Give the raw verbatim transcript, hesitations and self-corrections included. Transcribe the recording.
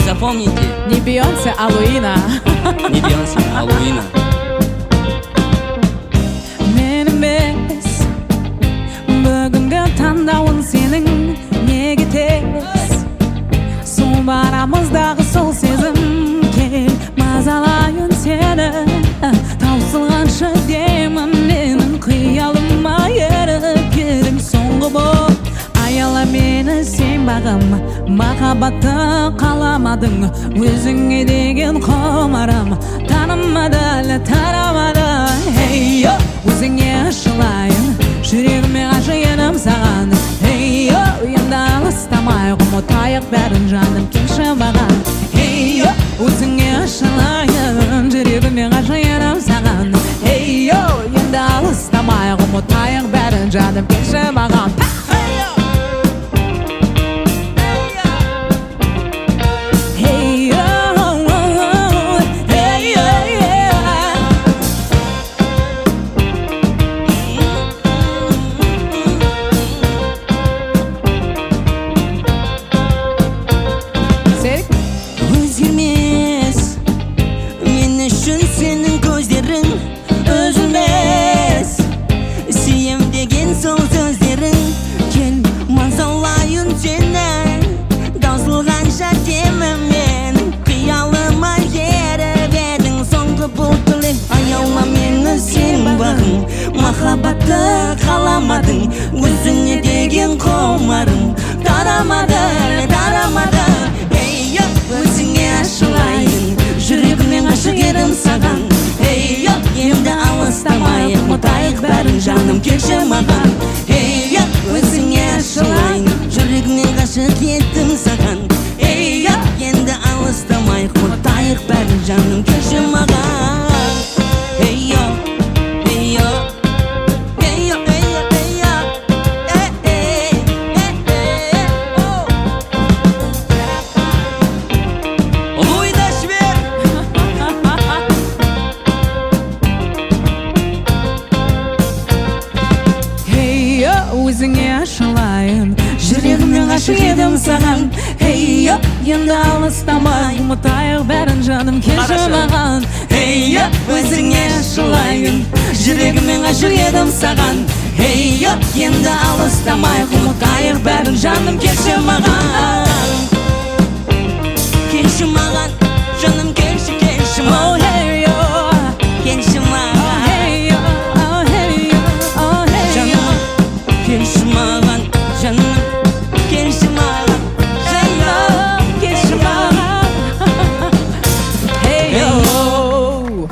запомните. Не Бейонсе, а Луина. Не Бейонсе, а Луина. Men emes бүгінгі таңдауың сенің неге тез Сұмбарамыздағы сол сезім кел мазалайын сені таусылғанша демім менің қиялыма еріп келім соңғы боп аяла мені сен бағым махаббатты қаламадың өзіңе деген құмарым танымады әлі тарамады hey yo өзіңе ашылайын жүрегіме ғашығым саған hey yo енді алыстамай ұмытайық бәрін жаным келші маған hey yo өзіңе ашылайын жүрегіме ғашығым саған hey yo енді алыстамай ұмытайық бәрін жаным келші маған Өзгермес мен үшін сенің көздерің үзілмес сүйем деген сол сөздерің кел мазалайын сені таусылғанша деміммен қиялыма еріп едің соңғы бұл тілек аяла мені сен бағың махаббатты қаламадың өзіңе деген құмарың тарамады тарамады өзіңе ашылайын жүрегіме ғашық едім саған hey yo енді алыстамай ұмытайық бәрін жаным келші маған hey yo өзіңе ашылайын жүрегіме ғашық едім саған hey yo енді алыстамай ұмытайық бәрін жаным келші маған hey yo hey yo hey yo hey yo hey yo hey hey hey oh өзіңе ашылайын жүрегіме ғашық едім саған hey yo енді алыстамай ұмытайық бәрін жаным келші маған hey yo өзіңе ашылайын жүрегіме ғашық едім саған hey yo енді алыстамай ұмытайық бәрін жаным келші маған келші маған жаным